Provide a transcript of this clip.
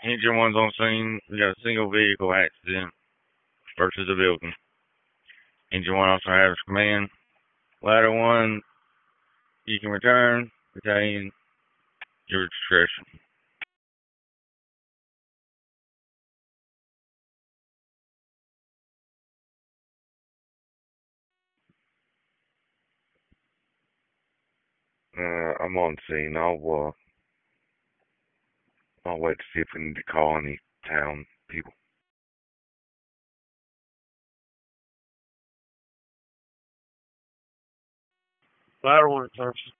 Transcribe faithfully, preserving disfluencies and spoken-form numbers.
Engine one's on scene. We got a single vehicle accident versus a building. Engine one also has command. Ladder one, you can return, retain, your discretion. Uh, I'm on scene. I'll, uh, I'll wait to see if we need to call any town people. Ladder one, services.